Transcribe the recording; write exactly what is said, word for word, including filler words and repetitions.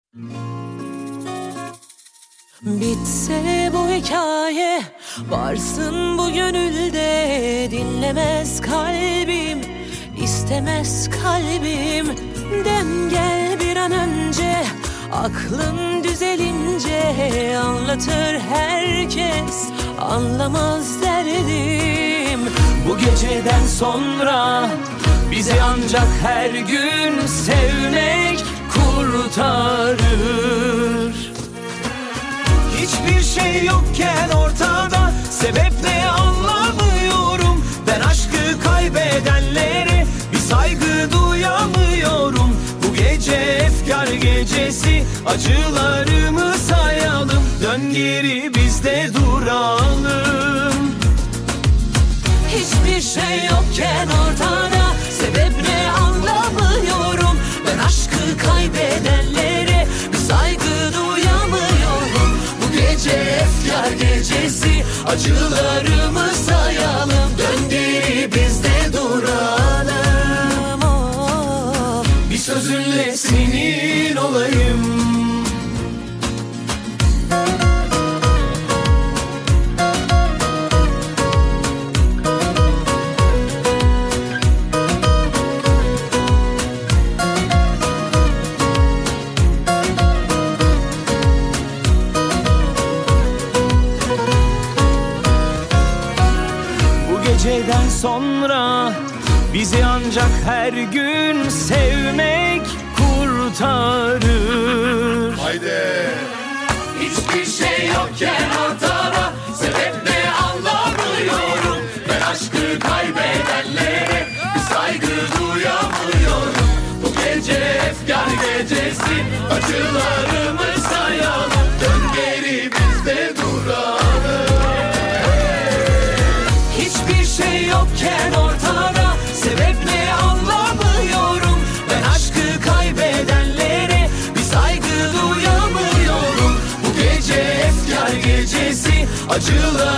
Bitse bu hikaye, varsın bu gönülde. Dinlemez kalbim, istemez kalbim. Dem gel bir an önce, aklın düzelince. Anlatır herkes, anlamaz derdim. Bu geceden sonra bizi ancak her gün sevmek kurtarır. Hiçbir şey yokken ortada, sebep ne anlamıyorum. Ben aşkı kaybedenlere bir saygı duyamıyorum. Bu gece efkar gecesi, acılarımı sayalım. Dön geri biz de duralım. Hiçbir şey yokken ortada, sebep ne anlamıyorum. Ben aşkı kaybedenlere bir saygı duyamıyorum. Bu gece efkar gecesi, acılarımı sayalım. Dön geri biz de duralım. Oh. Bir sözünle senin olayım. Geceden sonra bizi ancak her gün sevmek kurtarır. Haydi. Hiçbir şey yokken ortada, sebep ne anlamıyorum. Ben aşkı kaybedenlere bir saygı duyamıyorum. Bu gece efkar gecesi, acılarımı sayalım. Dön geri biz de duralım. Hiçbir şey yokken ortada, sebep ne anlamıyorum. Ben aşkı kaybedenlere bir saygı duyamıyorum. Bu gece efkar gecesi, acılar